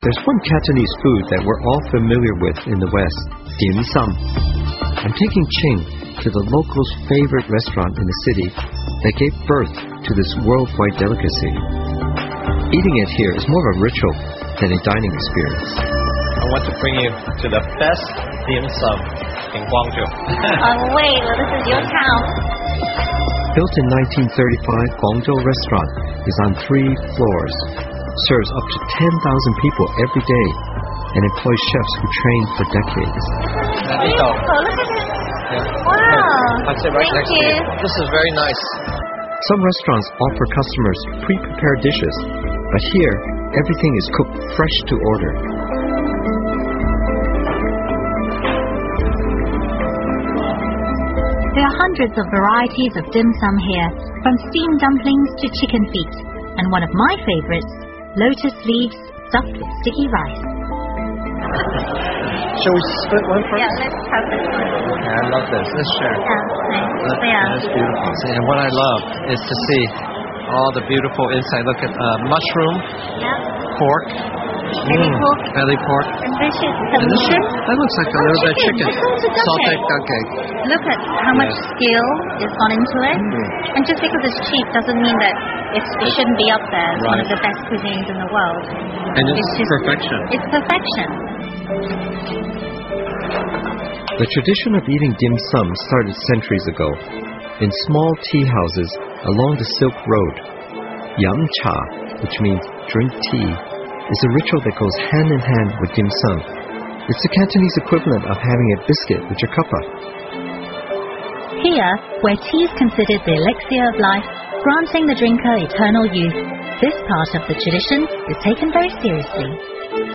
There's one Cantonese food that we're all familiar with in the West, dim sum. I'm taking Ching to the locals' favorite restaurant in the city that gave birth to this worldwide delicacy. Eating it here is more of a ritual than a dining experience. I want to bring you to the best dim sum in Guangzhou. Wait, well, this is your town. Built in 1935, Guangzhou Restaurant is on 3 floors, serves up to 10,000 people every day, and employs chefs who train for decades. Oh, look at this. Yeah. Wow. I'd say right Thank next to you. you. This is very nice. Some restaurants offer customers pre-prepared dishes, but here, everything is cooked fresh to order. There are hundreds of varieties of dim sum here, from steamed dumplings to chicken feet, and one of my favorites, lotus leaves stuffed with sticky rice. Shall we split one first? Yeah, let's have this one. Okay, I love this. Let's share. Nice. That's beautiful. See, and what I love is to see all the beautiful inside. Look at mushroom, pork, belly pork. And this is And the shrimp? That looks like a little bit of chicken. Salted duck egg. Look at how much skill is gone into it. And just because it's cheap doesn't mean that it shouldn't be up there as one of the best cuisines in the world. And it's perfection. It's perfection. The tradition of eating dim sum started centuries ago in small tea houses along the Silk Road. Yam cha, which means drink tea, is a ritual that goes hand in hand with dim sum. It's the Cantonese equivalent of having a biscuit with your cuppa. Here, where tea is considered the elixir of life, granting the drinker eternal youth, this part of the tradition is taken very seriously.